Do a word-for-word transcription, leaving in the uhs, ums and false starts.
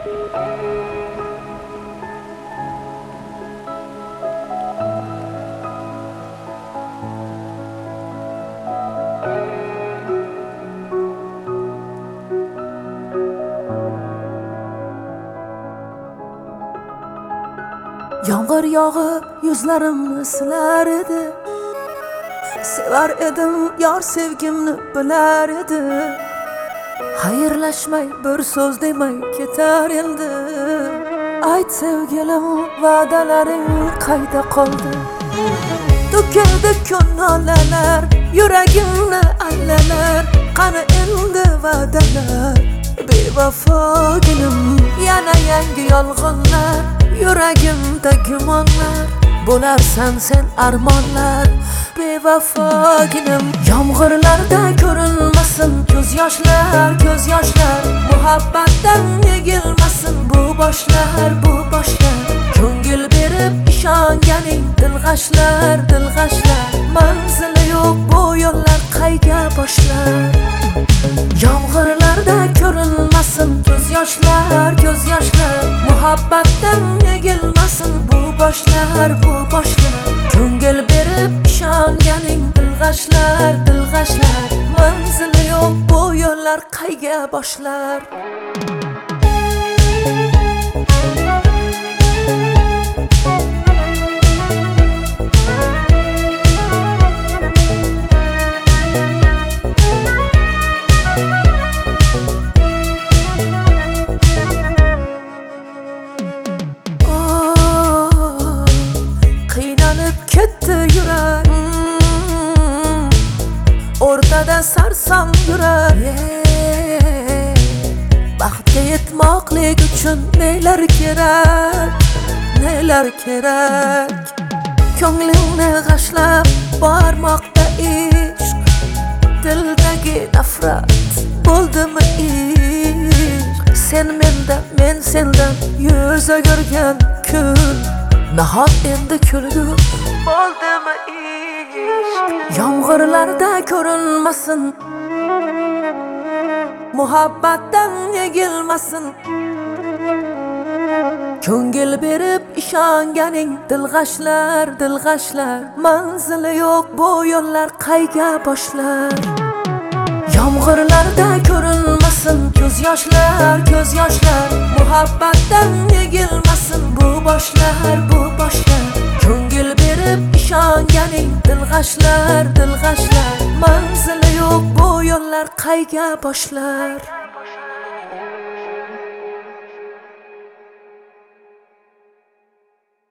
Yağmur yağıp yüzlerimni siler edi. Sever edim yar sevgimni bilar edi. Hayırlaşmay bir söz demay ketar endi. Ayt sevgilim va'dalaring qayda qoldi? To'kildi kunolalar, yuragimni allalar. Qani endi va'dalar, bevafo gulim. Yana yangi yolg'onlar, yuragimda gumonlar. Bo'larsan sen armonlar, bevafo gulim. Yomg'irlarda ko'rinmasin ko'z yoshlar, ko'z yoshlar. Muhabbatdan egilmasin bu boshlar, bu boshlar. Ko'ngil berib ishonganing dilg'ashlar, dilg'ashlar. Manzili yo'q bu yo'llar qayga boshlar? Yomg'irlarda ko'rinmasin ko'z yoshlar, ko'z yoshlar. Muhabbatdan egilmasin bu boshlar, bu boshlar. Ko'ngil berib ishonganing dilg'ashlar, dilg'ashlar. Manzili yo'q bu yo'llar qayga boshlar? Ketdi yurak, o'rtada sarsam yurak. Baxtga yetmoqlik uchun nelar kerak, nelar kerak? Ko'nglingni g'ashlab bormoqda ishq, dildagi nafrat bo'ldimi ishq? Sen mendan, men sendan yuz o'girgan kun, nahot endi kulgu bo'ldimi ishq? Yomg'irlarda ko'rinmasin, muhabbatdan egilmasin. Ko'ngil berib ishonganing dilg'ashlar, dilg'ashlar. Manzili yo'q bu yo'llar qayga boshlar? Yomg'irlarda ko'rinmasin ko'z yoshlar, ko'z yoshlar. Muhabbatdan egilmasin bu boshlar, bu boshlar. Ko'ngil berib ishonganing dilg'ashlar, dilg'ashlar. Manzili yo'q bu yo'llar qayga boshlar?